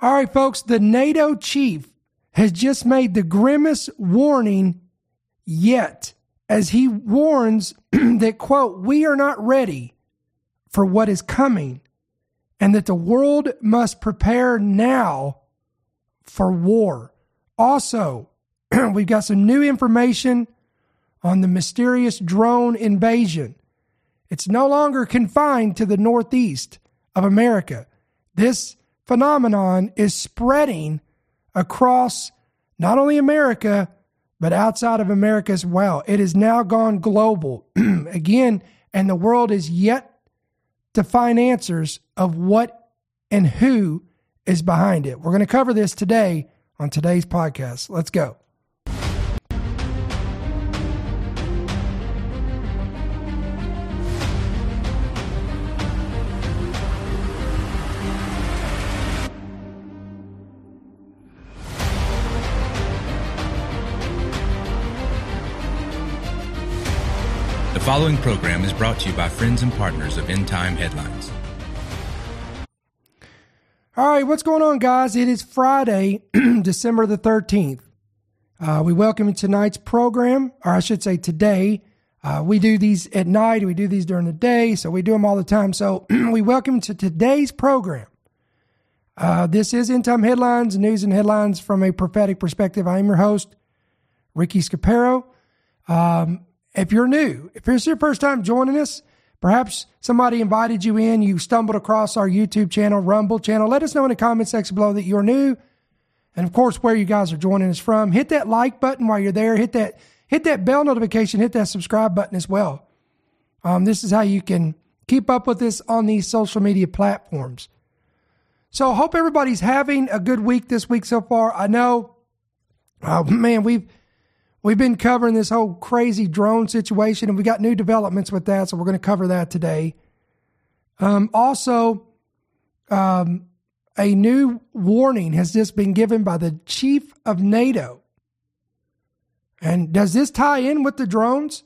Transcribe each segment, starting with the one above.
All right, folks, the NATO chief has just made the grimmest warning yet as he warns that, quote, we are not ready for what is coming and that the world must prepare now for war. Also, we've got some new information on the mysterious drone invasion. It's no longer confined to the Northeast of America. This phenomenon is spreading across not only America, but outside of America as well. It has now gone global again, and the world is yet to find answers of what and who is behind it. We're going to cover this today on today's podcast. Let's go. The following program is brought to you by friends and partners of End Time Headlines. All right, what's going on, guys? It is Friday, December the 13th. We welcome you to tonight's program, or I should say today. We do these at night, we do these during the day, so we do them all the time. So we welcome you to today's program. This is End Time Headlines, news and headlines from a prophetic perspective. I am your host, Ricky Scaparo. If you're new, if it's your first time joining us, perhaps somebody invited you in, you stumbled across our YouTube channel, Rumble channel, let us know in the comment section below that you're new. And of course, where you guys are joining us from. Hit that like button while you're there. Hit that bell notification. Hit that subscribe button as well. This is how you can keep up with us on these social media platforms. So I hope everybody's having a good week this week so far. I know, We've been covering this whole crazy drone situation, and we got new developments with that, so we're going to cover that today. Also, a new warning has just been given by the chief of NATO. And does this tie in with the drones?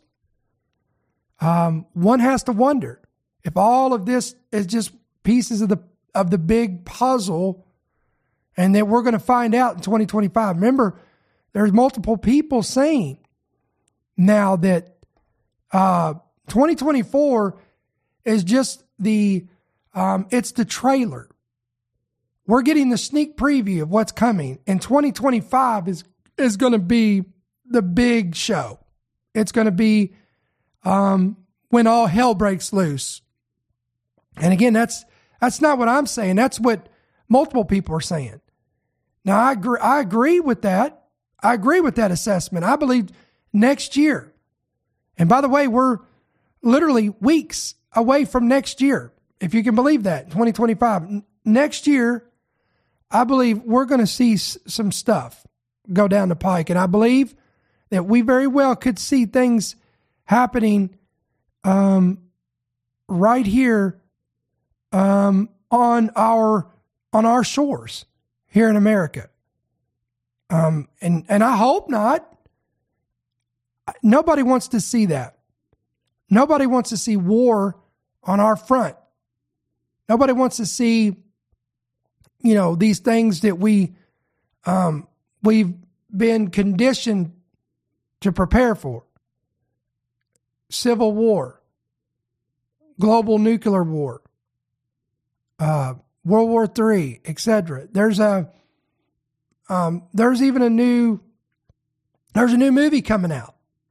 One has to wonder if all of this is just pieces of the big puzzle, and that we're going to find out in 2025. Remember, there's multiple people saying now that 2024 is just it's the trailer. We're getting the sneak preview of what's coming, and 2025 is going to be the big show. It's going to be when all hell breaks loose. And again, that's not what I'm saying. That's what multiple people are saying. Now, I agree with that. I agree with that assessment. I believe next year, and by the way, we're literally weeks away from next year, if you can believe that, 2025. Next year, I believe we're going to see some stuff go down the pike, and I believe that we very well could see things happening right here on our shores here in America. And I hope not. Nobody wants to see that. Nobody wants to see war on our front. Nobody wants to see, these things that we've been conditioned to prepare for. Civil war, global nuclear war, World War III, etc. There's even a new movie coming out.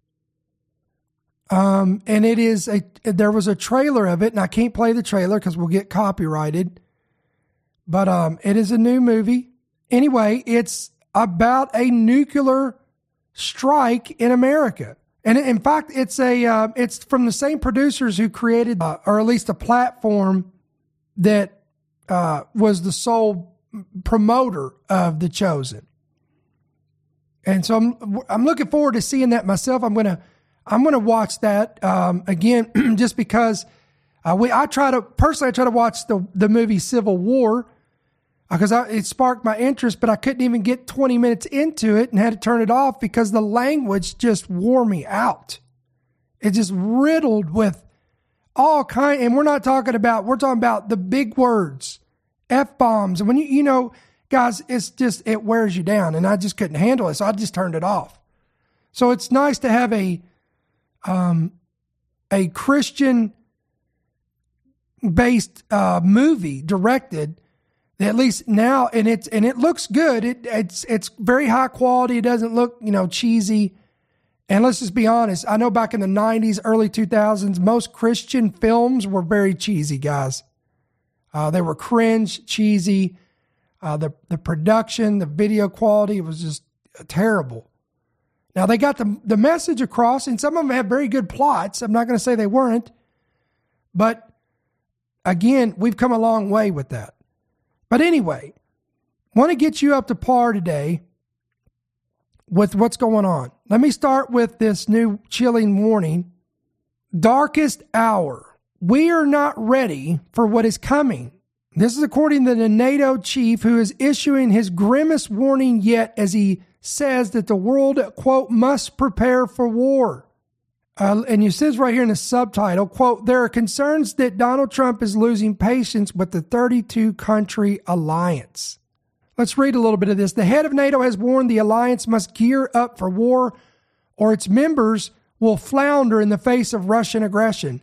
And there was a trailer of it, and I can't play the trailer because we'll get copyrighted. But it is a new movie. Anyway, it's about a nuclear strike in America. And in fact, it's from the same producers who created, or at least a platform that was the sole promoter of The Chosen. And so I'm looking forward to seeing that myself. I'm gonna watch that again, just because I try to watch the movie Civil War because it sparked my interest, but I couldn't even get 20 minutes into it and had to turn it off because the language just wore me out. It's just riddled with all kind, and we're talking about the big words, F-bombs. And when guys, it wears you down, and I just couldn't handle it, so I just turned it off. So it's nice to have a Christian based movie directed, at least now, and it looks good. It's very high quality. It doesn't look, cheesy. And let's just be honest. I know back in the 90s, early 2000s, most Christian films were very cheesy, guys. They were cringe, cheesy. The production, the video quality, was just terrible. Now, they got the message across, and some of them have very good plots. I'm not going to say they weren't. But, again, we've come a long way with that. But anyway, want to get you up to par today with what's going on. Let me start with this new chilling warning. Darkest hour. We are not ready for what is coming. This is according to the NATO chief, who is issuing his grimmest warning yet, as he says that the world, quote, must prepare for war. And it says right here in the subtitle, quote, there are concerns that Donald Trump is losing patience with the 32-country alliance. Let's read a little bit of this. The head of NATO has warned the alliance must gear up for war, or its members will flounder in the face of Russian aggression.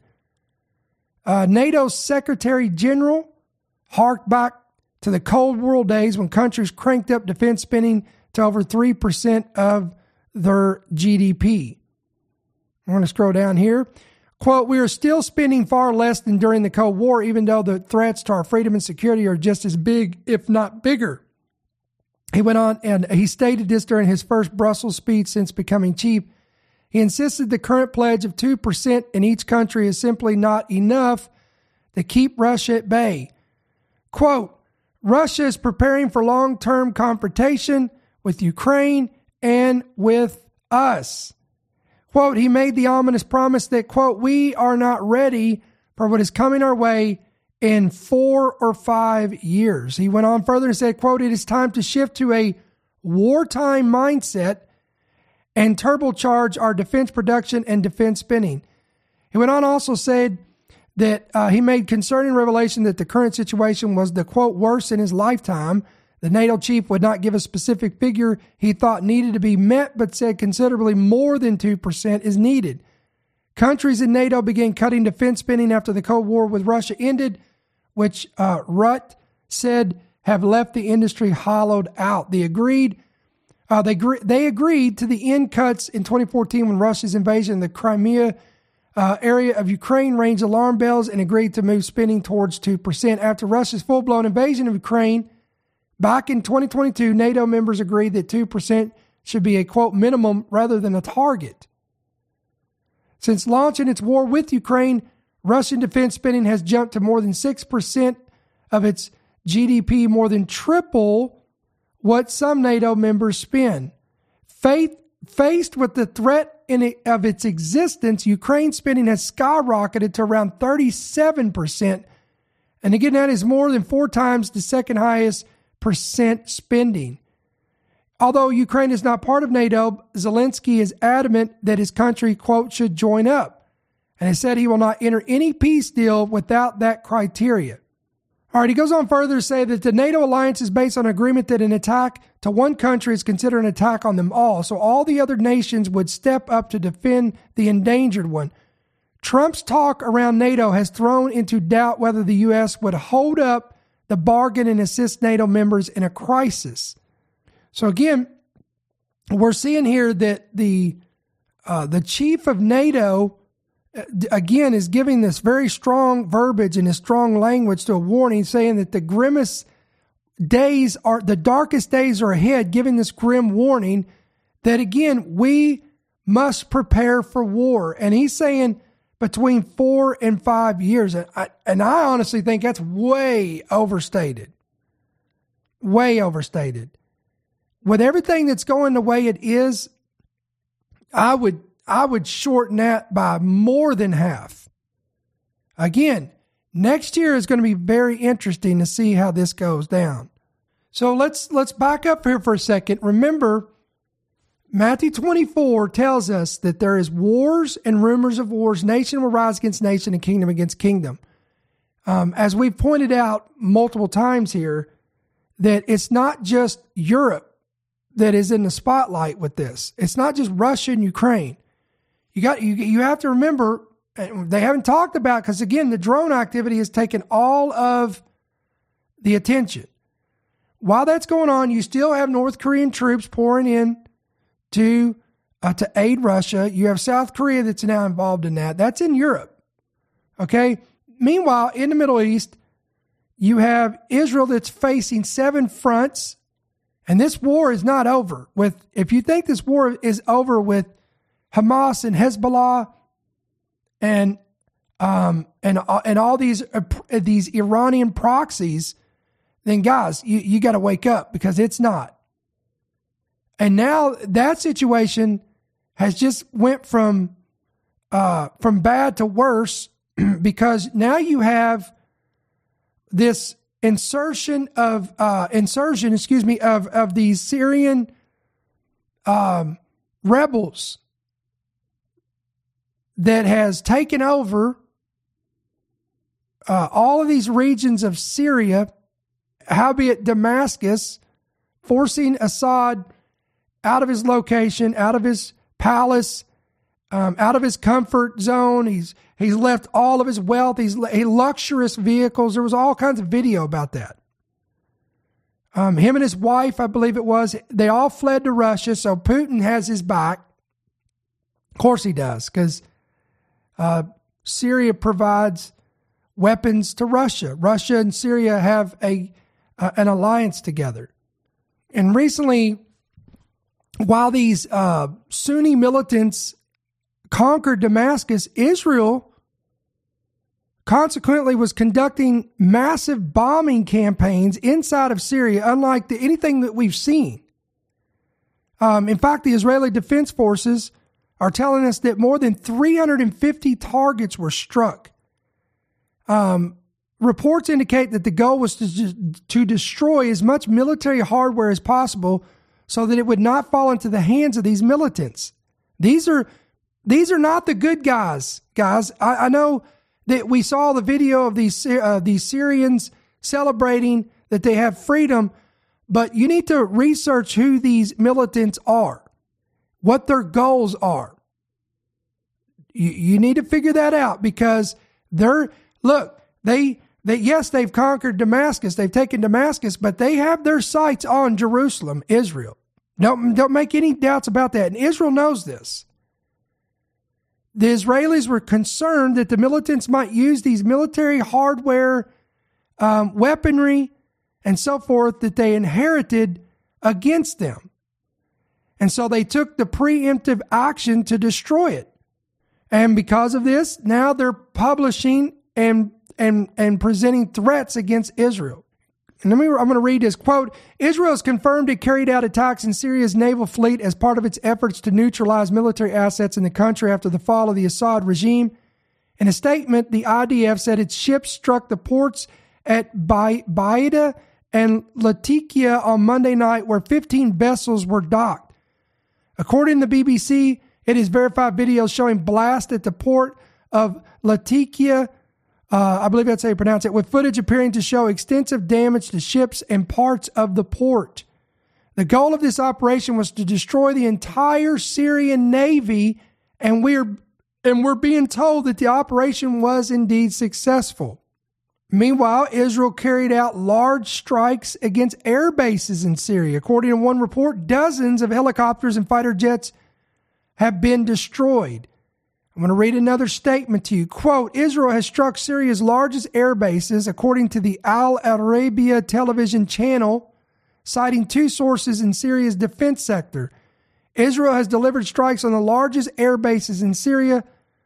NATO's Secretary General harked back to the Cold War days when countries cranked up defense spending to over 3% of their GDP. I'm going to scroll down here. Quote, we are still spending far less than during the Cold War, even though the threats to our freedom and security are just as big, if not bigger. He went on, and he stated this during his first Brussels speech since becoming chief. He insisted the current pledge of 2% in each country is simply not enough to keep Russia at bay. Quote, Russia is preparing for long-term confrontation with Ukraine and with us. Quote, he made the ominous promise that, quote, we are not ready for what is coming our way in 4 or 5 years. He went on further and said, quote, it is time to shift to a wartime mindset and turbocharge our defense production and defense spending. He went on also said that he made concerning revelation that the current situation was the, quote, worst in his lifetime. The NATO chief would not give a specific figure he thought needed to be met, but said considerably more than 2% is needed. Countries in NATO began cutting defense spending after the Cold War with Russia ended, which Rutte said have left the industry hollowed out. They agreed to the end cuts in 2014 when Russia's invasion of the Crimea area of Ukraine ranged alarm bells, and agreed to move spending towards 2%. After Russia's full-blown invasion of Ukraine back in 2022, NATO members agreed that 2% should be a, quote, minimum rather than a target. Since launching its war with Ukraine, Russian defense spending has jumped to more than 6% of its GDP, more than triple what some NATO members spend. Faced with the threat of its existence, Ukraine's spending has skyrocketed to around 37%. And again, that is more than 4 times the second highest percent spending. Although Ukraine is not part of NATO, Zelensky is adamant that his country, quote, should join up. And he said he will not enter any peace deal without that criteria. All right, he goes on further to say that the NATO alliance is based on agreement that an attack to one country is considered an attack on them all. So all the other nations would step up to defend the endangered one. Trump's talk around NATO has thrown into doubt whether the U.S. would hold up the bargain and assist NATO members in a crisis. So again, we're seeing here that the chief of NATO, again, is giving this very strong verbiage and a strong language to a warning, saying that the grimmest days are, the darkest days are ahead, giving this grim warning that, again, we must prepare for war. And he's saying between 4 and 5 years. And I honestly think that's way overstated. Way overstated. With everything that's going the way it is, I would shorten that by more than half. Again, next year is going to be very interesting to see how this goes down. So let's back up here for a second. Remember, Matthew 24 tells us that there is wars and rumors of wars. Nation will rise against nation and kingdom against kingdom. As we've pointed out multiple times here, that it's not just Europe that is in the spotlight with this. It's not just Russia and Ukraine. You have to remember, they haven't talked about, because again, the drone activity has taken all of the attention. While that's going on, you still have North Korean troops pouring in to aid Russia. You have South Korea that's now involved in that. That's in Europe. Okay. Meanwhile, in the Middle East, you have Israel that's facing 7 fronts, and this war is not over. If you think this war is over with Hamas and Hezbollah and all these Iranian proxies, then guys, you got to wake up, because it's not. And now that situation has just went from bad to worse, because now you have this insertion of these Syrian rebels that has taken over all of these regions of Syria, howbeit Damascus, forcing Assad out of his location, out of his palace, out of his comfort zone. He's left all of his wealth. He luxurious vehicles. There was all kinds of video about that. Him and his wife, I believe it was, they all fled to Russia. So Putin has his back. Of course he does, because Syria provides weapons to Russia. Russia and Syria have an alliance together. And recently, while these Sunni militants conquered Damascus, Israel consequently was conducting massive bombing campaigns inside of Syria, unlike anything that we've seen. In fact, the Israeli Defense Forces are telling us that more than 350 targets were struck. Reports indicate that the goal was to destroy as much military hardware as possible so that it would not fall into the hands of these militants. These are not the good guys, guys. I know that we saw the video of these Syrians celebrating that they have freedom, but you need to research who these militants are, what their goals are. You need to figure that out, because yes, they've conquered Damascus, they've taken Damascus, but they have their sights on Jerusalem, Israel. Don't make any doubts about that. And Israel knows this. The Israelis were concerned that the militants might use these military hardware, weaponry, and so forth that they inherited against them. And so they took the preemptive action to destroy it. And because of this, now they're publishing and presenting threats against Israel. And I'm going to read this quote. Israel has confirmed it carried out attacks in Syria's naval fleet as part of its efforts to neutralize military assets in the country after the fall of the Assad regime. In a statement, the IDF said its ships struck the ports at Baida and Latakia on Monday night, where 15 vessels were docked. According to the BBC, it has verified videos showing blasts at the port of Latakia, I believe that's how you pronounce it, with footage appearing to show extensive damage to ships and parts of the port. The goal of this operation was to destroy the entire Syrian Navy, and we're being told that the operation was indeed successful. Meanwhile, Israel carried out large strikes against air bases in Syria. According to one report, dozens of helicopters and fighter jets have been destroyed. I'm going to read another statement to you. Quote, Israel has struck Syria's largest air bases, according to the Al Arabiya television channel, citing 2 sources in Syria's defense sector. Israel has delivered strikes on the largest air bases in Syria,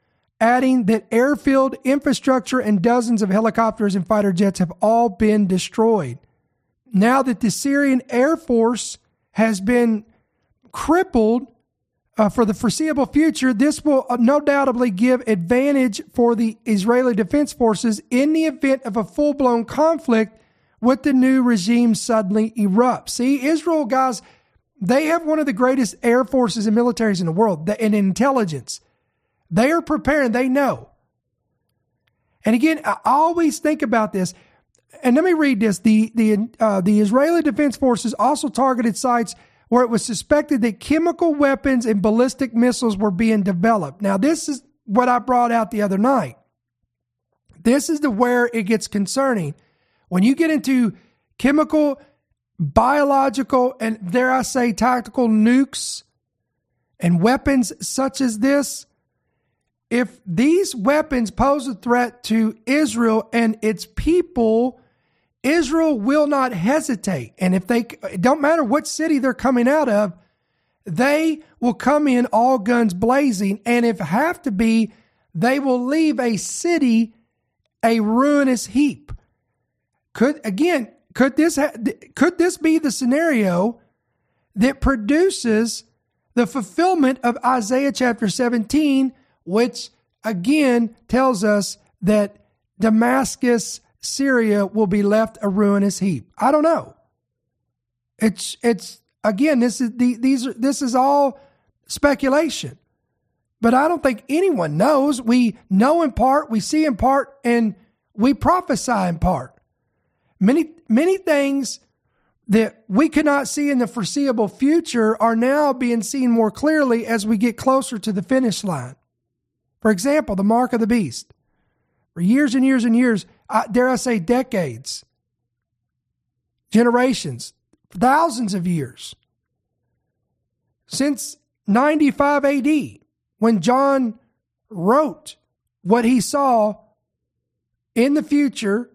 adding that airfield infrastructure and dozens of helicopters and fighter jets have all been destroyed. Now that the Syrian Air Force has been crippled for the foreseeable future, this will no doubtably give advantage for the Israeli Defense Forces in the event of a full-blown conflict with the new regime suddenly erupts. See, Israel, guys, they have one of the greatest air forces and militaries in the world, and intelligence. They are preparing, they know. And again, I always think about this. and let me read this. The Israeli Defense Forces also targeted sites where it was suspected that chemical weapons and ballistic missiles were being developed. Now, this is what I brought out the other night. This is where it gets concerning. When you get into chemical, biological, and dare I say tactical nukes and weapons such as this, if these weapons pose a threat to Israel and its people, Israel will not hesitate. And if it don't matter what city they're coming out of, they will come in all guns blazing. And if have to be, they will leave a city a ruinous heap. Could this be the scenario that produces the fulfillment of Isaiah chapter 17, which again tells us that Damascus, Syria will be left a ruinous heap? I don't know. It's again, this is all speculation. But I don't think anyone knows. We know in part, we see in part, and we prophesy in part. Many things that we could not see in the foreseeable future are now being seen more clearly as we get closer to the finish line. For example, the mark of the beast. For years and years and years, dare I say decades, generations, thousands of years, since 95 AD, when John wrote what he saw in the future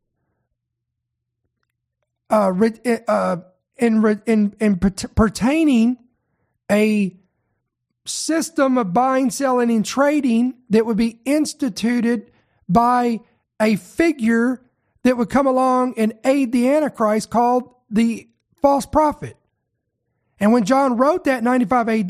pertaining a system of buying, selling, and trading that would be instituted by a figure that would come along and aid the Antichrist called the false prophet. And when John wrote that in 95 AD,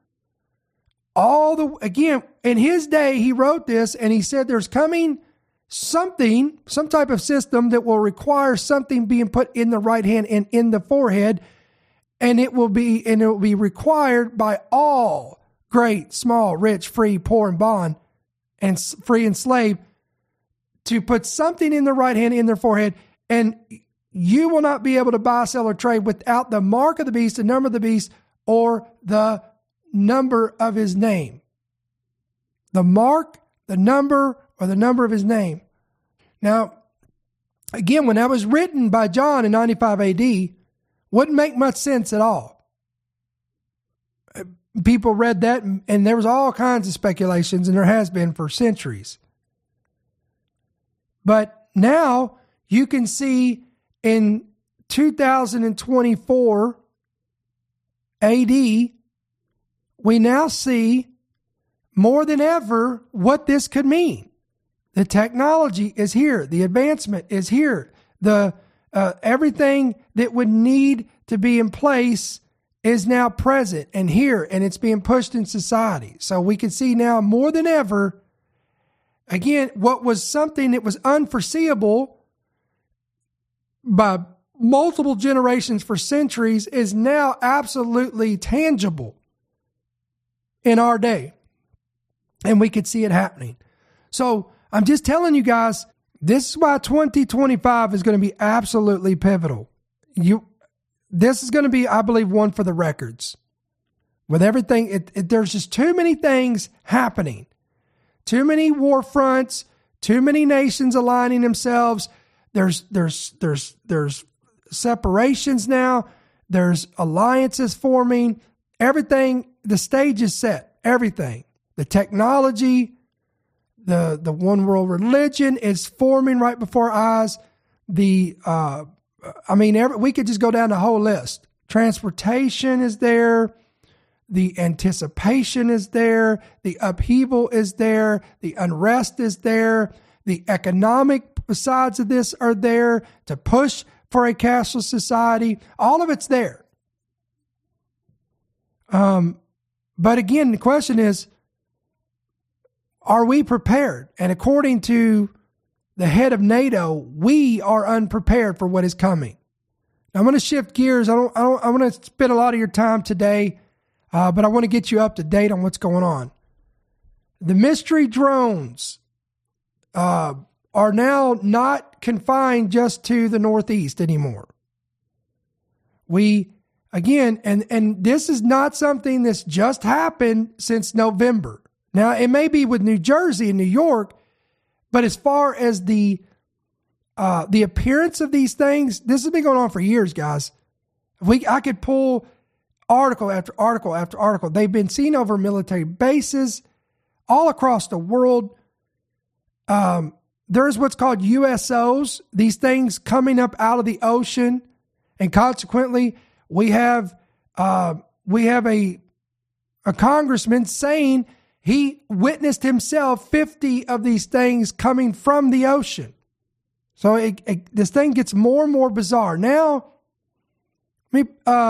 again, in his day, he wrote this and he said there's coming some type of system that will require something being put in the right hand and in the forehead, and it will be required by all, great, small, rich, free, poor, and bond, and free and slave, to put something in the right hand in their forehead, and you will not be able to buy, sell, or trade without the mark of the beast, the number of the beast, or the number of his name. The mark, the number, or the number of his name. Now, again, when that was written by John in 95 AD, wouldn't make much sense at all. People read that, and there was all kinds of speculations, and there has been for centuries. But now you can see in 2024 AD, we now see more than ever what this could mean. The technology is here. The advancement is here. The everything that would need to be in place is now present and here, and it's being pushed in society. So we can see now more than ever, again, what was something that was unforeseeable by multiple generations for centuries is now absolutely tangible in our day. And we could see it happening. So I'm just telling you guys, this is why 2025 is going to be absolutely pivotal. This is going to be, I believe, one for the records. With everything, there's just too many things happening. Too many war fronts, too many nations aligning themselves. There's separations now. There's alliances forming. Everything, the stage is set. Everything. The technology, the one world religion is forming right before our eyes. We could just go down the whole list. Transportation is there. The anticipation is there. The upheaval is there. The unrest is there. The economic sides of this are there to push for a cashless society. All of it's there. But again, the question is, are we prepared? And according to the head of NATO, we are unprepared for what is coming. Now, I'm going to shift gears. I want to spend a lot of your time today, but I want to get you up to date on what's going on. The mystery drones, are now not confined just to the Northeast anymore. We, again, and this is not something that's just happened since November. Now, it may be with New Jersey and New York, but as far as the appearance of these things, this has been going on for years, guys. I could pull article after article after article. They've been seen over military bases all across the world. There's what's called USOs, these things coming up out of the ocean, and consequently, we have a congressman saying he witnessed himself 50 of these things coming from the ocean. So this thing gets more and more bizarre. Now, we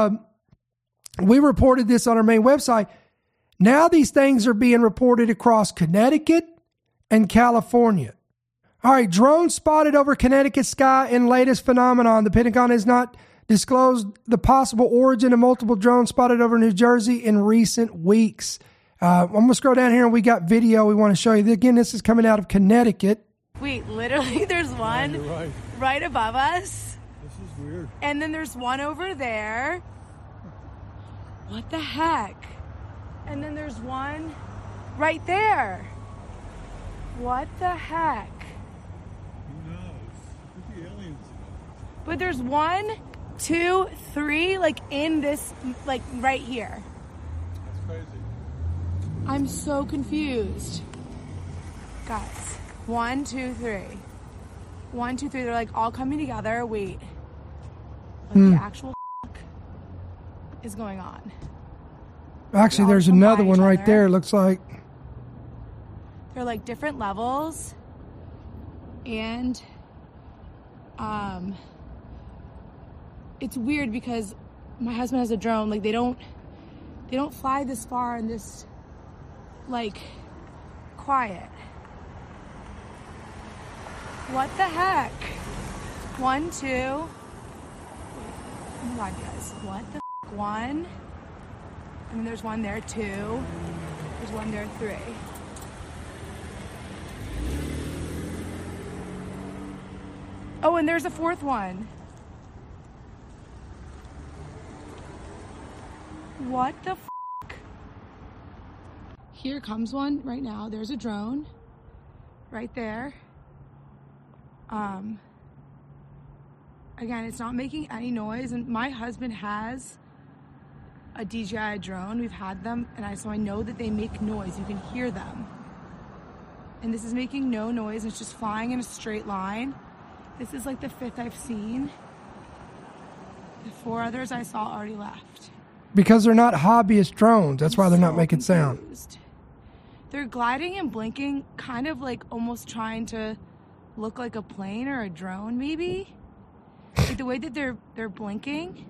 reported this on our main website. Now these things are being reported across Connecticut and California. All right, drones spotted over Connecticut sky in latest phenomenon. The Pentagon has not disclosed the possible origin of multiple drones spotted over New Jersey in recent weeks. I'm going to scroll down here and we got video we want to show you. Again, this is coming out of Connecticut. Wait, literally there's one right above us. This is weird. And then there's one over there. What the heck? And then there's one right there. What the heck? Who knows? Could be aliens. But there's 1, 2, 3, like in this, like right here. That's crazy. I'm so confused. Guys, 1, 2, 3. 1, 2, 3. They're like all coming together. Wait. What the actual is going on? Actually, there's another one right there, it looks like. They're like different levels. And it's weird because my husband has a drone. Like they don't fly this far and this like quiet. What the heck? 1, 2. Oh my God, guys. What the f? 1. And then there's one there, 2. There's one there, 3. Oh, and there's a 4th one. What the f? Here comes one right now. There's a drone right there. Again, it's not making any noise, and my husband has a DJI drone. We've had them, so I know that they make noise. You can hear them. And this is making no noise. It's just flying in a straight line. This is like the 5th I've seen. The 4 others I saw already left. Because they're not hobbyist drones. That's why they're not making sound. They're gliding and blinking, kind of like almost trying to look like a plane or a drone, maybe. Like the way that they're blinking.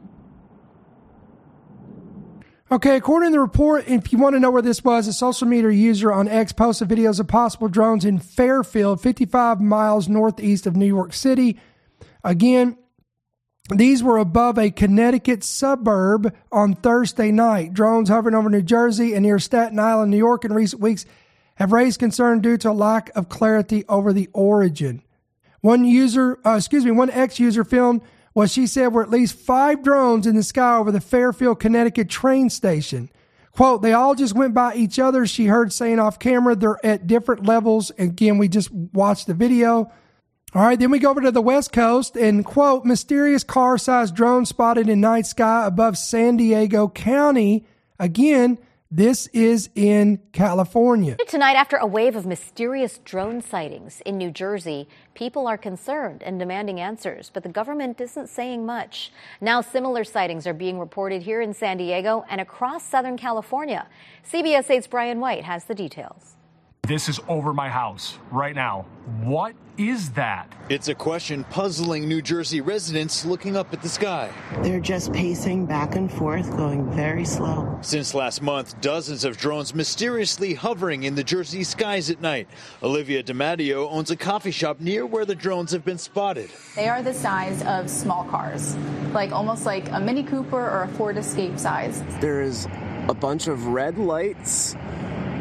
Okay, according to the report, if you want to know where this was, a social media user on X posted videos of possible drones in Fairfield, 55 miles northeast of New York City. Again, these were above a Connecticut suburb on Thursday night. Drones hovering over New Jersey and near Staten Island, New York in recent weeks have raised concern due to a lack of clarity over the origin. One X user filmed what she said were at least 5 drones in the sky over the Fairfield, Connecticut train station. Quote, they all just went by each other, she heard saying off camera. They're at different levels. Again, we just watched the video. All right, then we go over to the West Coast and, quote, mysterious car-sized drone spotted in night sky above San Diego County. Again, this is in California. Tonight, after a wave of mysterious drone sightings in New Jersey, people are concerned and demanding answers, but the government isn't saying much. Now, similar sightings are being reported here in San Diego and across Southern California. CBS 8's Brian White has the details. This is over my house right now. What is that? It's a question puzzling New Jersey residents looking up at the sky. They're just pacing back and forth, going very slow. Since last month, dozens of drones mysteriously hovering in the Jersey skies at night. Olivia DiMatteo owns a coffee shop near where the drones have been spotted. They are the size of small cars, like almost like a Mini Cooper or a Ford Escape size. There is a bunch of red lights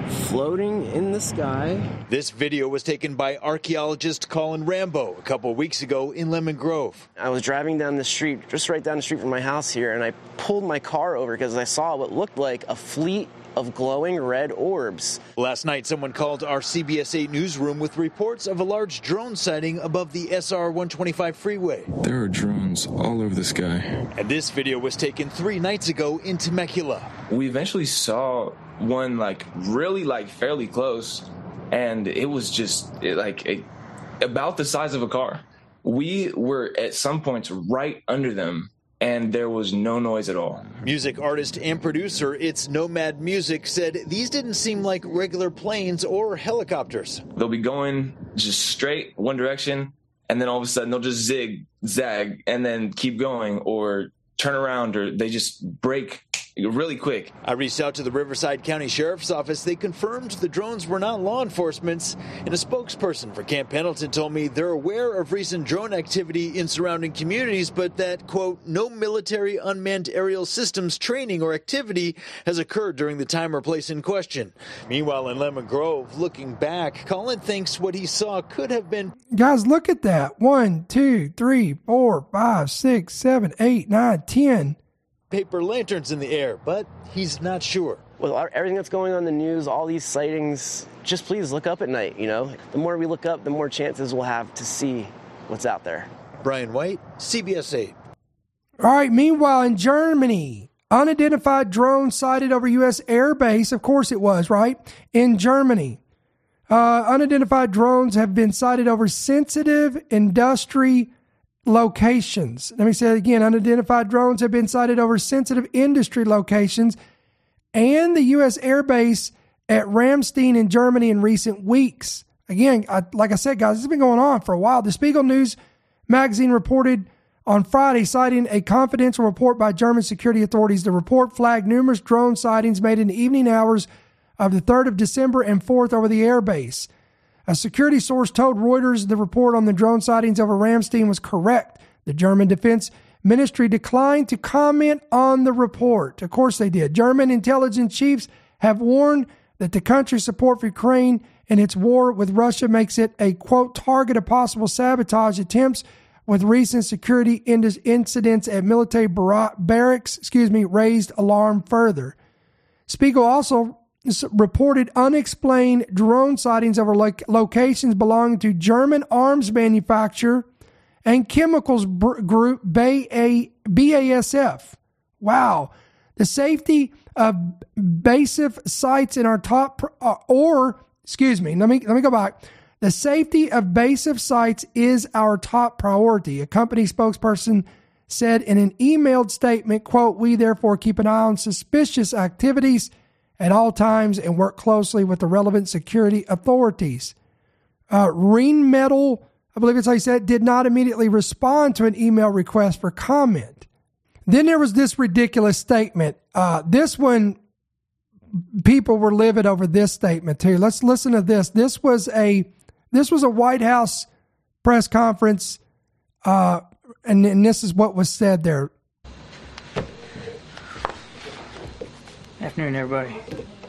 floating in the sky. This video was taken by archaeologist Colin Rambo a couple weeks ago in Lemon Grove. I was driving down the street, just right down the street from my house here, and I pulled my car over because I saw what looked like a fleet of glowing red orbs. Last night, someone called our CBS 8 newsroom with reports of a large drone sighting above the SR 125 freeway. There are drones all over the sky. And this video was taken 3 nights ago in Temecula. We eventually saw one really fairly close, and it was just about the size of a car. We were at some points right under them, and there was no noise at all. Music artist and producer It's Nomad Music said these didn't seem like regular planes or helicopters. They'll be going just straight one direction, and then all of a sudden they'll just zigzag and then keep going or turn around, or they just break really quick. I reached out to the Riverside County Sheriff's Office. They confirmed the drones were not law enforcement's, and a spokesperson for Camp Pendleton told me they're aware of recent drone activity in surrounding communities, but that, quote, no military unmanned aerial systems training or activity has occurred during the time or place in question. Meanwhile, in Lemon Grove, looking back, Colin thinks what he saw could have been... Guys, look at that. 1, 2, 3, 4, 5, 6, 7, 8, 9, 10. paper lanterns in the air, but he's not sure. With everything that's going on in the news, all these sightings, just please look up at night, you know? The more we look up, the more chances we'll have to see what's out there. Brian White, CBS 8. All right, meanwhile, in Germany, unidentified drone sighted over U.S. air base. Of course it was, right? In Germany, unidentified drones have been sighted over sensitive industry locations. Let me say it again. Unidentified drones have been sighted over sensitive industry locations and the U.S. air base at Ramstein in Germany in recent weeks. Again, like I said, guys, this has been going on for a while. The Spiegel News magazine reported on Friday, citing a confidential report by German security authorities. The report flagged numerous drone sightings made in the evening hours of the 3rd of December and 4th over the air base. A security source told Reuters the report on the drone sightings over Ramstein was correct. The German Defense Ministry declined to comment on the report. Of course they did. German intelligence chiefs have warned that the country's support for Ukraine and its war with Russia makes it a, quote, target of possible sabotage attempts, with recent security incidents at military barracks, raised alarm further. Spiegel also reported unexplained drone sightings over locations belonging to German arms manufacturer and chemicals group BASF. Wow. The safety of BASF sites in our top, let me go back. The safety of BASF sites is our top priority, a company spokesperson said in an emailed statement, quote, we therefore keep an eye on suspicious activities at all times and work closely with the relevant security authorities. Rheinmetall, I believe it's how you said, did not immediately respond to an email request for comment. Then there was this ridiculous statement. This one, people were livid over this statement too. Let's listen to this. This was a White House press conference, and this is what was said there. Afternoon, everybody.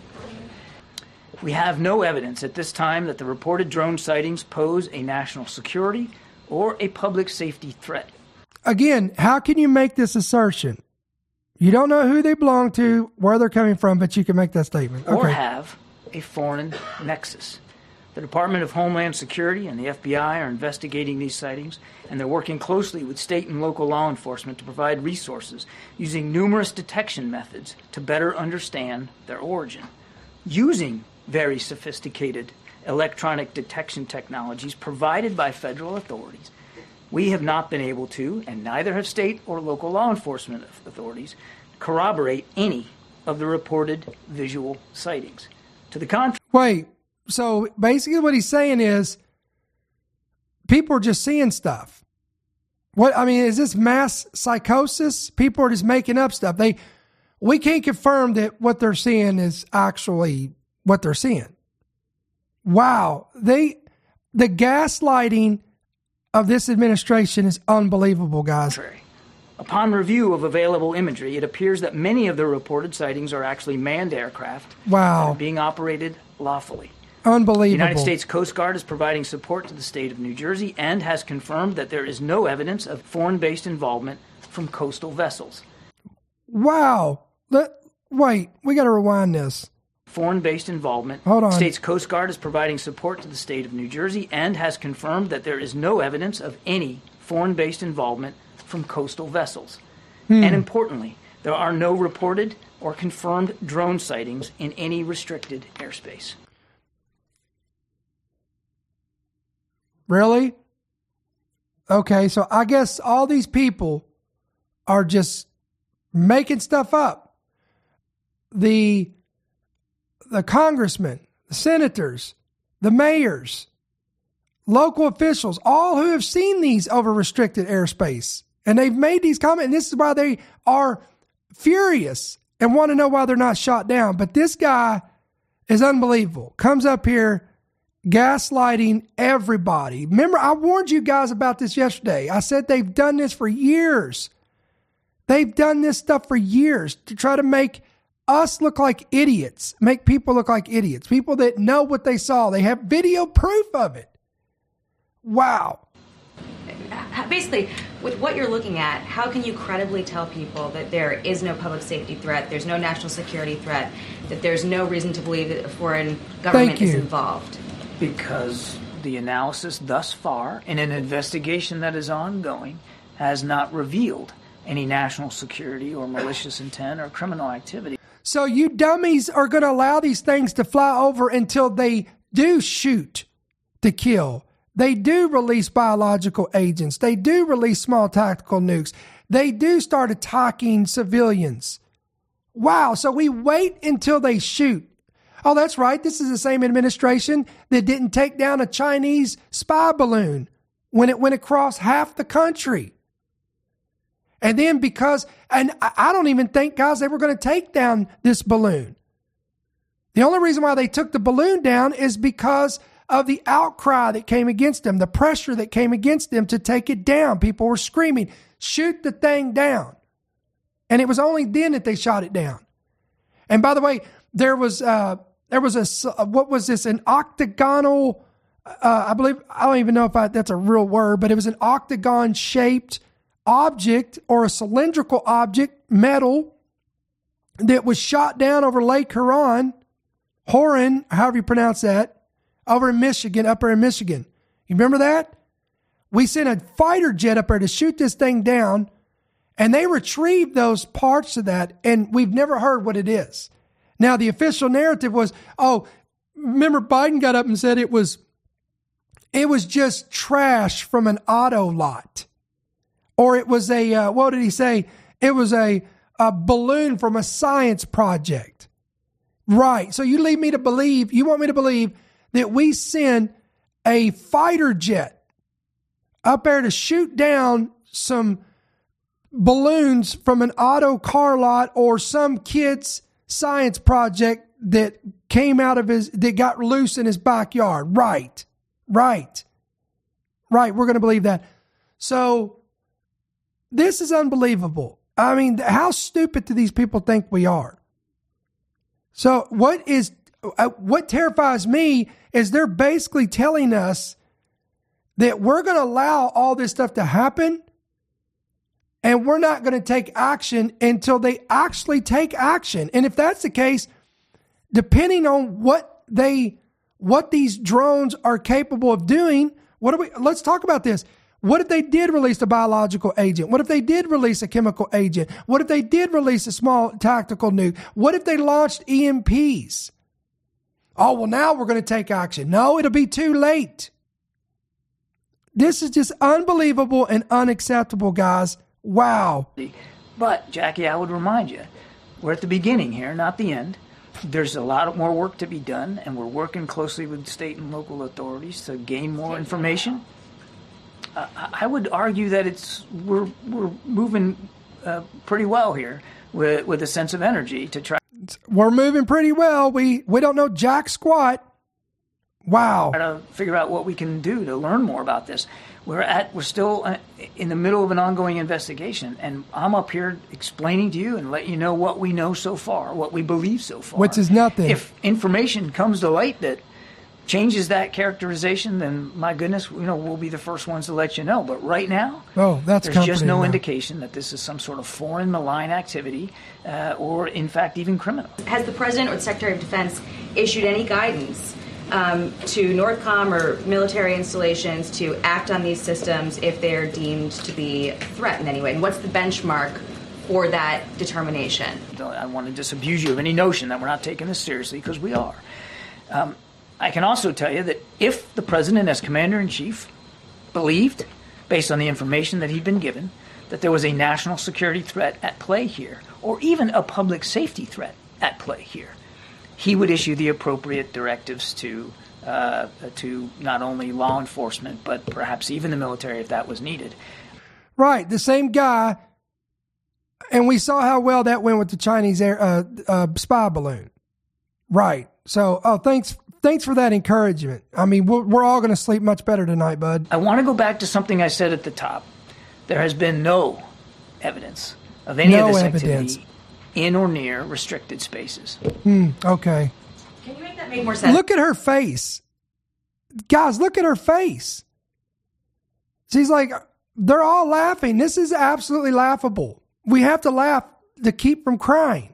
We have no evidence at this time that the reported drone sightings pose a national security or a public safety threat. Again, how can you make this assertion? You don't know who they belong to, where they're coming from, but you can make that statement. Or have a foreign nexus. The Department of Homeland Security and the FBI are investigating these sightings, and they're working closely with state and local law enforcement to provide resources using numerous detection methods to better understand their origin. Using very sophisticated electronic detection technologies provided by federal authorities, we have not been able to, and neither have state or local law enforcement authorities, corroborate any of the reported visual sightings. To the contrary... Wait. So basically what he's saying is people are just seeing stuff. Is this mass psychosis? People are just making up stuff. We can't confirm that what they're seeing is actually what they're seeing. Wow. The gaslighting of this administration is unbelievable, guys. Upon review of available imagery, it appears that many of the reported sightings are actually manned aircraft. Wow. That are being operated lawfully. Unbelievable. The United States Coast Guard is providing support to the state of New Jersey and has confirmed that there is no evidence of foreign-based involvement from coastal vessels. Wow. Wait, we got to rewind this. Foreign-based involvement. Hold on. The state's Coast Guard is providing support to the state of New Jersey and has confirmed that there is no evidence of any foreign-based involvement from coastal vessels. And importantly, there are no reported or confirmed drone sightings in any restricted airspace. Really? Okay, so I guess all these people are just making stuff up. The congressmen, the senators, the mayors, local officials, all who have seen these over restricted airspace. And they've made these comments, and this is why they are furious and want to know why they're not shot down. But this guy is unbelievable. Comes up here gaslighting everybody. Remember, I warned you guys about this yesterday. I said they've done this for years. They've done this stuff for years to try to make us look like idiots, make people look like idiots, people that know what they saw. They have video proof of it. Wow. Basically, with what you're looking at, how can you credibly tell people that there is no public safety threat, there's no national security threat, that there's no reason to believe that a foreign government is involved? Because the analysis thus far, in an investigation that is ongoing, has not revealed any national security or malicious intent or criminal activity. So you dummies are going to allow these things to fly over until they do shoot to kill. They do release biological agents. They do release small tactical nukes. They do start attacking civilians. Wow, so we wait until they shoot. Oh, that's right. This is the same administration that didn't take down a Chinese spy balloon when it went across half the country. And then and I don't even think, guys, they were going to take down this balloon. The only reason why they took the balloon down is because of the outcry that came against them, the pressure that came against them to take it down. People were screaming, shoot the thing down. And it was only then that they shot it down. And by the way, there was what was this? An octagonal, I believe, I don't even know if that's a real word, but it was an octagon shaped object or a cylindrical object, metal, that was shot down over Lake Huron, however you pronounce that, over in Michigan, up there in Michigan. You remember that? We sent a fighter jet up there to shoot this thing down, and they retrieved those parts of that, and we've never heard what it is. Now, the official narrative was, remember Biden got up and said it was just trash from an auto lot. Or it was what did he say? It was a balloon from a science project. Right. So you want me to believe that we send a fighter jet up there to shoot down some balloons from an auto car lot or some kid's science project that came out of that got loose in his backyard. Right. We're going to believe that. So this is unbelievable. I mean, how stupid do these people think we are? So what terrifies me is they're basically telling us that we're going to allow all this stuff to happen and we're not going to take action until they actually take action. And if that's the case, depending on what these drones are capable of doing, let's talk about this. What if they did release a biological agent? What if they did release a chemical agent? What if they did release a small tactical nuke? What if they launched EMPs? Oh, well, now we're going to take action. No, it'll be too late. This is just unbelievable and unacceptable, guys. Wow. But, Jackie, I would remind you, we're at the beginning here, not the end. There's a lot more work to be done, and we're working closely with state and local authorities to gain more information. I would argue that we're moving pretty well here with a sense of energy to try. We're moving pretty well. We don't know jack squat. Wow. Try to figure out what we can do to learn more about this. We're still in the middle of an ongoing investigation, and I'm up here explaining to you and letting you know what we know so far, what we believe so far. Which is nothing. If information comes to light that changes that characterization, then my goodness, we'll be the first ones to let you know. But right now, there's just no indication that this is some sort of foreign malign activity or, in fact, even criminal. Has the President or the Secretary of Defense issued any guidance to NORTHCOM or military installations to act on these systems if they're deemed to be a threat in any way? And what's the benchmark for that determination? I want to disabuse you of any notion that we're not taking this seriously, because we are. I can also tell you that if the President, as Commander-in-Chief, believed, based on the information that he'd been given, that there was a national security threat at play here, or even a public safety threat at play here, he would issue the appropriate directives to not only law enforcement, but perhaps even the military if that was needed. Right, the same guy, and we saw how well that went with the Chinese spy balloon. Right. So, thanks for that encouragement. I mean, we're all going to sleep much better tonight, bud. I want to go back to something I said at the top. There has been no evidence of any of this activity in or near restricted spaces. Okay. Can you make that make more sense? Look at her face. Guys, look at her face. She's like, they're all laughing. This is absolutely laughable. We have to laugh to keep from crying.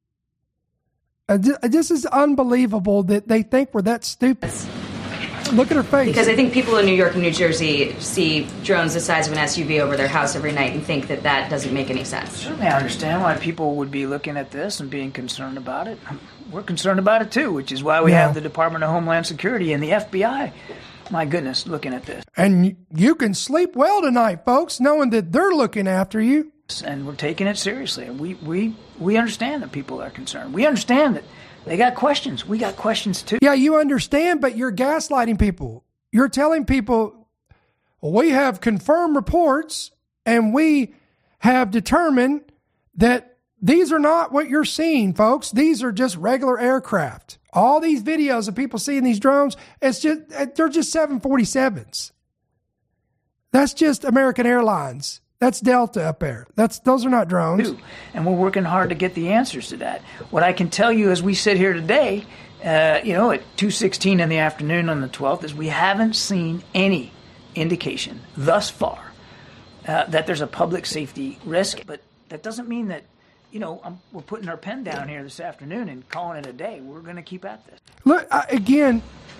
This is unbelievable that they think we're that stupid. Look at her face. Because I think people in New York and New Jersey see drones the size of an SUV over their house every night and think that that doesn't make any sense. Certainly I understand why people would be looking at this and being concerned about it. We're concerned about it too, which is why we have the Department of Homeland Security and the FBI, my goodness, looking at this. And you can sleep well tonight, folks, knowing that they're looking after you. And we're taking it seriously. We understand that people are concerned. We understand that they got questions. We got questions too. Yeah, you understand, but you're gaslighting people. You're telling people, we have confirmed reports and we have determined that these are not what you're seeing, folks. These are just regular aircraft. All these videos of people seeing these drones, they're just 747s. That's just American Airlines. That's Delta up there. Those are not drones. And we're working hard to get the answers to that. What I can tell you as we sit here today, at 2:16 in the afternoon on the 12th, is we haven't seen any indication thus far that there's a public safety risk. But that doesn't mean that, we're putting our pen down here this afternoon and calling it a day. We're going to keep at this. Look, again,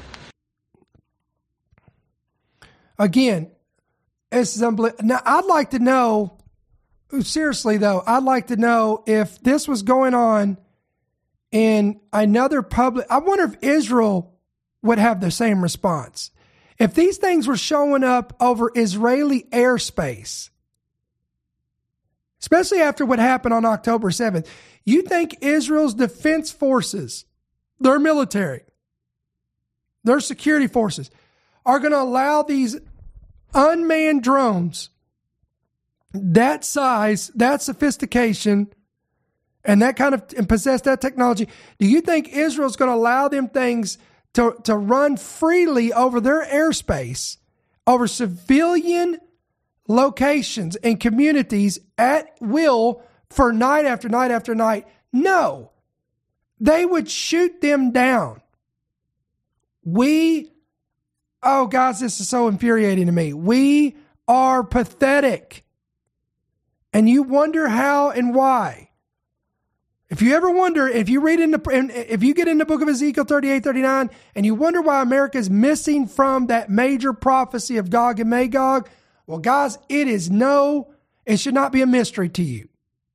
it's unbelievable. Now, I'd like to know, seriously though, I'd like to know if this was going on in another public. I wonder if Israel would have the same response. If these things were showing up over Israeli airspace, especially after what happened on October 7th, you think Israel's defense forces, their military, their security forces, are going to allow these unmanned drones that size, that sophistication, and that kind of, and possess that technology? Do you think Israel's going to allow them things to run freely over their airspace, over civilian locations and communities at will for night after night after night? No. They would shoot them down. Oh, guys, this is so infuriating to me. We are pathetic. And you wonder how and why. If you ever wonder, if you get in the book of Ezekiel 38:39, and you wonder why America is missing from that major prophecy of Gog and Magog, well, guys, it should not be a mystery to you.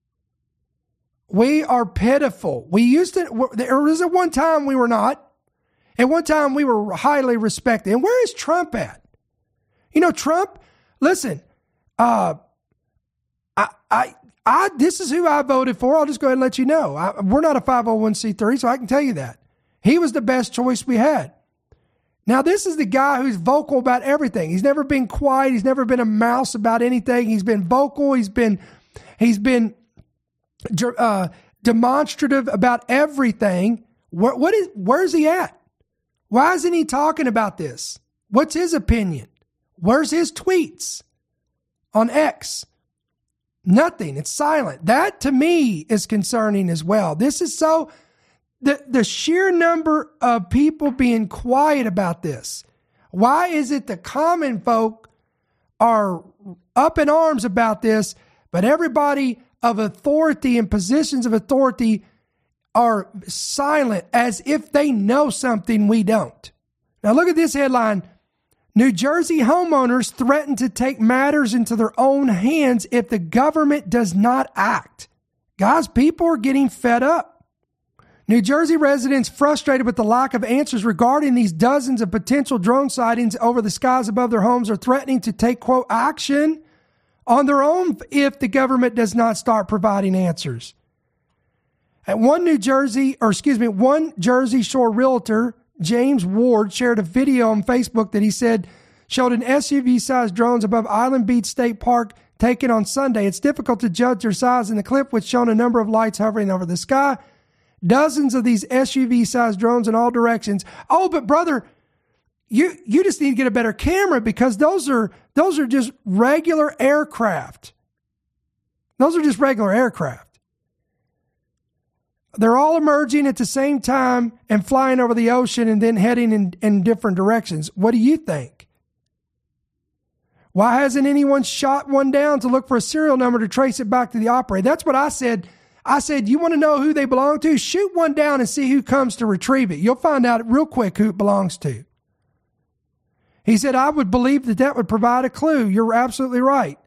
We are pitiful. There was at one time we were not. At one time, we were highly respected. And where is Trump at? Trump, listen, this is who I voted for. I'll just go ahead and let you know. We're not a 501c3, so I can tell you that. He was the best choice we had. Now, this is the guy who's vocal about everything. He's never been quiet. He's never been a mouse about anything. He's been vocal. He's been demonstrative about everything. Where's he at? Why isn't he talking about this? What's his opinion? Where's his tweets on X? Nothing. It's silent. That to me is concerning as well. This is so, the sheer number of people being quiet about this. Why is it the common folk are up in arms about this, but everybody of authority and positions of authority are silent as if they know something we don't? Now look at this headline. New Jersey homeowners threaten to take matters into their own hands if the government does not act. Guys, people are getting fed up. New Jersey residents frustrated with the lack of answers regarding these dozens of potential drone sightings over the skies above their homes are threatening to take, quote, action on their own if the government does not start providing answers. At one Jersey Shore realtor, James Ward, shared a video on Facebook that he said showed an SUV-sized drones above Island Beach State Park taken on Sunday. It's difficult to judge their size in the clip, which showed a number of lights hovering over the sky. Dozens of these SUV-sized drones in all directions. Oh, but brother, you just need to get a better camera because those are just regular aircraft. Those are just regular aircraft. They're all emerging at the same time and flying over the ocean and then heading in different directions. What do you think? Why hasn't anyone shot one down to look for a serial number to trace it back to the operator? That's what I said. I said, you want to know who they belong to? Shoot one down and see who comes to retrieve it. You'll find out real quick who it belongs to. He said, I would believe that would provide a clue. You're absolutely right.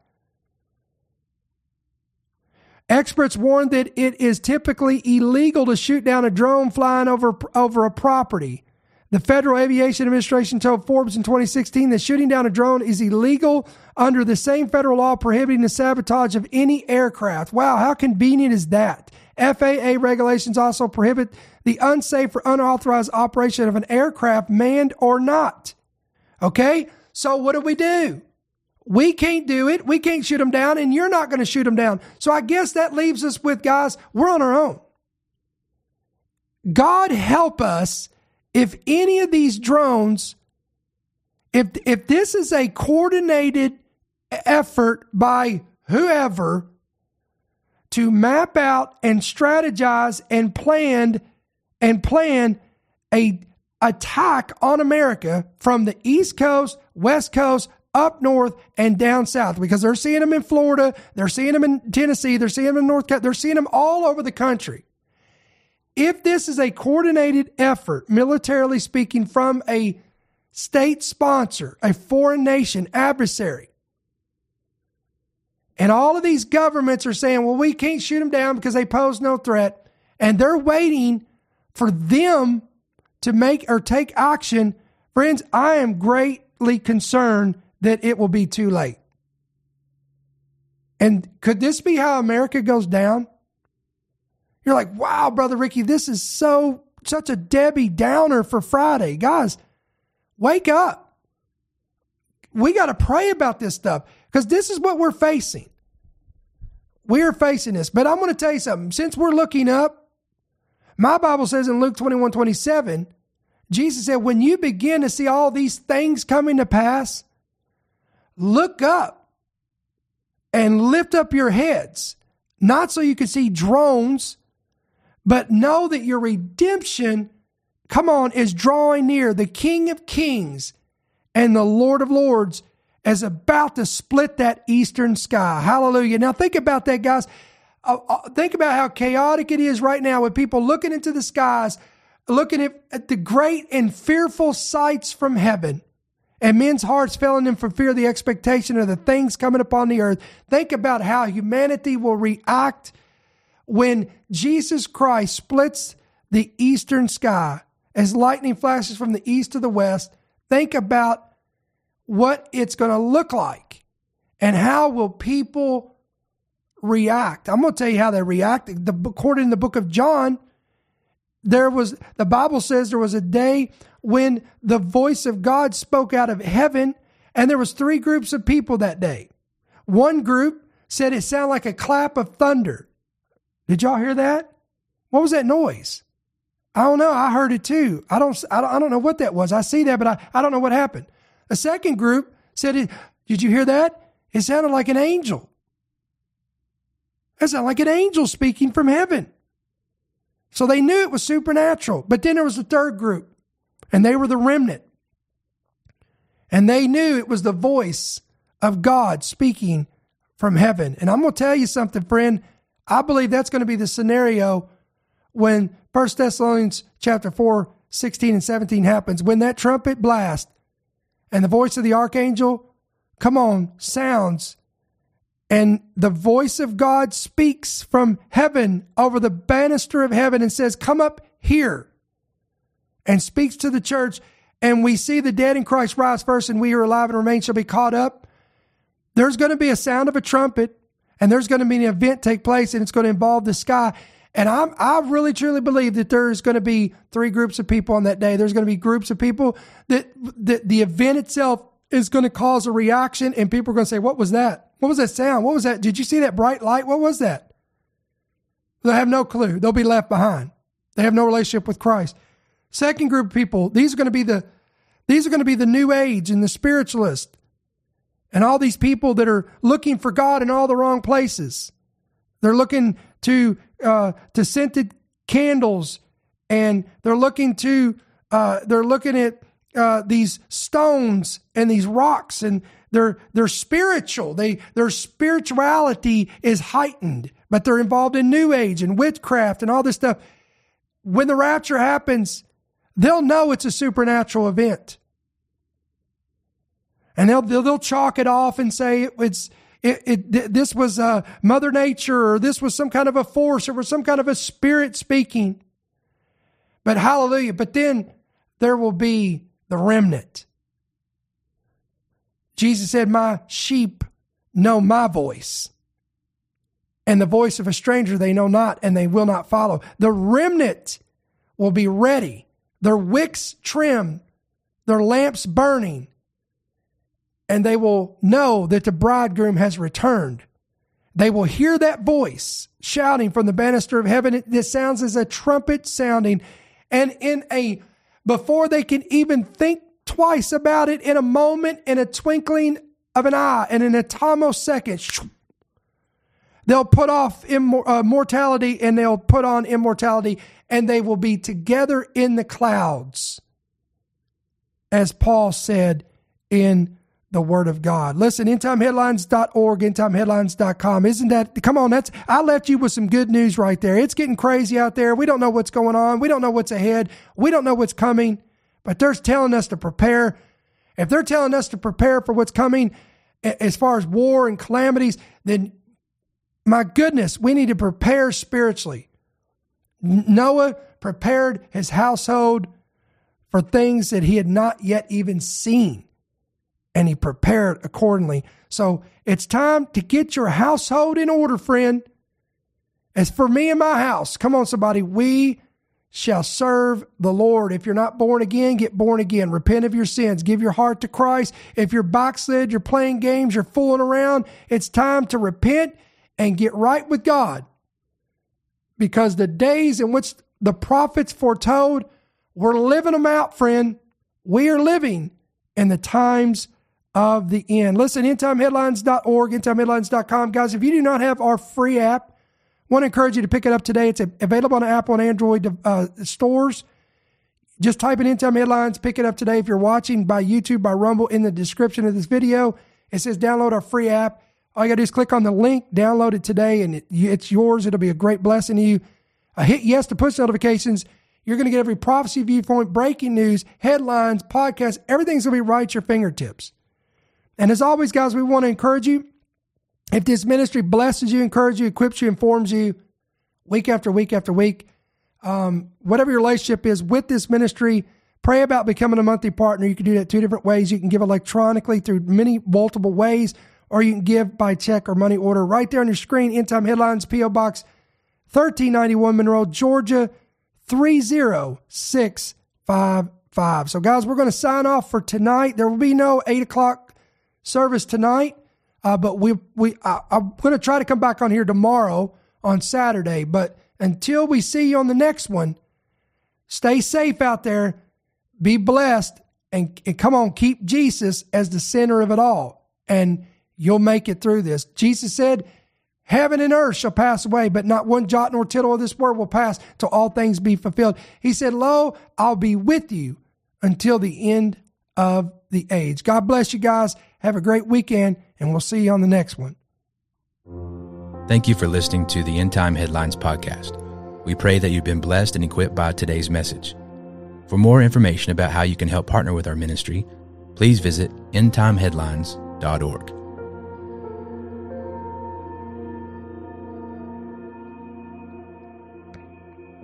Experts warn that it is typically illegal to shoot down a drone flying over a property. The Federal Aviation Administration told Forbes in 2016 that shooting down a drone is illegal under the same federal law prohibiting the sabotage of any aircraft. Wow, how convenient is that? FAA regulations also prohibit the unsafe or unauthorized operation of an aircraft, manned or not. Okay, so what do? We can't do it. We can't shoot them down, and you're not going to shoot them down. So I guess that leaves us with, guys, we're on our own. God help us if any of these drones, if this is a coordinated effort by whoever to map out and strategize and plan a attack on America from the East Coast, West Coast, up north and down south, because they're seeing them in Florida, they're seeing them in Tennessee, they're seeing them in North Carolina, they're seeing them all over the country. If this is a coordinated effort, militarily speaking, from a state sponsor, a foreign nation, adversary, and all of these governments are saying, well, we can't shoot them down because they pose no threat, and they're waiting for them to make or take action, friends, I am greatly concerned that it will be too late. And could this be how America goes down? You're like, wow, Brother Ricky, this is such a Debbie Downer for Friday. Guys, wake up. We got to pray about this stuff because this is what we're facing. We are facing this. But I'm going to tell you something. Since we're looking up, my Bible says in Luke 21:27, Jesus said, when you begin to see all these things coming to pass, look up and lift up your heads, not so you can see drones, but know that your redemption, is drawing near. The King of Kings and the Lord of Lords is about to split that eastern sky. Hallelujah. Now think about that, guys. Think about how chaotic it is right now with people looking into the skies, looking at the great and fearful sights from heaven, and men's hearts failing them for fear of the expectation of the things coming upon the earth. Think about how humanity will react when Jesus Christ splits the eastern sky as lightning flashes from the east to the west. Think about what it's going to look like and how will people react. I'm going to tell you how they react. According to the book of John, the Bible says there was a day when the voice of God spoke out of heaven, and there was 3 groups of people that day. One group said it sounded like a clap of thunder. Did y'all hear that? What was that noise? I don't know. I heard it too. I don't know what that was. I see that, but I don't know what happened. The second group said, did you hear that? It sounded like an angel. It sounded like an angel speaking from heaven. So they knew it was supernatural. But then there was the third group, and they were the remnant. And they knew it was the voice of God speaking from heaven. And I'm going to tell you something, friend. I believe that's going to be the scenario when 1 Thessalonians chapter 4, 16 and 17 happens. When that trumpet blast and the voice of the archangel, sounds, and the voice of God speaks from heaven over the banister of heaven and says, come up here, and speaks to the church. And we see the dead in Christ rise first, and we who are alive and remain shall be caught up. There's going to be a sound of a trumpet, and there's going to be an event take place, and it's going to involve the sky. And I really, truly believe that there's going to be three groups of people on that day. There's going to be groups of people that the event itself is going to cause a reaction, and people are going to say, what was that? What was that sound? What was that? Did you see that bright light? What was that? They'll have no clue. They'll be left behind. They have no relationship with Christ. Second group of people, these are going to be the New Age and the spiritualists, and all these people that are looking for God in all the wrong places. They're looking to scented candles, and they're looking at these stones and these rocks, and they're spiritual. Their spirituality is heightened, but they're involved in New Age and witchcraft and all this stuff. When the rapture happens, they'll know it's a supernatural event. And they'll chalk it off and say this was Mother Nature, or this was some kind of a force, or was some kind of a spirit speaking. But hallelujah. But then there will be the remnant. Jesus said, my sheep know my voice, and the voice of a stranger they know not, and they will not follow. The remnant will be ready, their wicks trimmed, their lamps burning, and they will know that the bridegroom has returned. They will hear that voice shouting from the banister of heaven. It sounds as a trumpet sounding. And before they can even think twice about it, in a moment, in a twinkling of an eye, and in a atmosecond, they'll put off mortality, and they'll put on immortality, and they will be together in the clouds, as Paul said in the Word of God. Listen, endtimeheadlines.org, endtimeheadlines.com. Isn't that, come on, I left you with some good news right there. It's getting crazy out there. We don't know what's going on. We don't know what's ahead. We don't know what's coming, but they're telling us to prepare. If they're telling us to prepare for what's coming as far as war and calamities, then my goodness, we need to prepare spiritually. Noah prepared his household for things that he had not yet even seen, and he prepared accordingly. So it's time to get your household in order, friend. As for me and my house, come on, somebody, we shall serve the Lord. If you're not born again, get born again. Repent of your sins. Give your heart to Christ. If you're backslid, you're playing games, you're fooling around, it's time to repent and get right with God. Because the days in which the prophets foretold, we're living them out, friend. We are living in the times of the end. Listen, endtimeheadlines.org, endtimeheadlines.com. Guys, if you do not have our free app, I want to encourage you to pick it up today. It's available on Apple and Android stores. Just type in End Time Headlines, pick it up today. If you're watching by YouTube, by Rumble, in the description of this video, it says download our free app. All you got to do is click on the link, download it today, and it's yours. It'll be a great blessing to you. Hit yes to push notifications. You're going to get every prophecy, viewpoint, breaking news, headlines, podcasts. Everything's going to be right at your fingertips. And as always, guys, we want to encourage you. If this ministry blesses you, encourages you, equips you, informs you week after week after week, whatever your relationship is with this ministry, pray about becoming a monthly partner. You can do that two different ways. You can give electronically through multiple ways, or you can give by check or money order. Right there on your screen, End Time Headlines, P.O. Box 1391, Monroe, Georgia, 30655. So, guys, we're going to sign off for tonight. There will be no 8 o'clock service tonight, but I'm going to try to come back on here tomorrow on Saturday. But until we see you on the next one, stay safe out there, be blessed, and come on, keep Jesus as the center of it all, and you'll make it through this. Jesus said, heaven and earth shall pass away, but not one jot nor tittle of this word will pass till all things be fulfilled. He said, lo, I'll be with you until the end of the age. God bless you guys. Have a great weekend, and we'll see you on the next one. Thank you for listening to the End Time Headlines podcast. We pray that you've been blessed and equipped by today's message. For more information about how you can help partner with our ministry, please visit endtimeheadlines.org.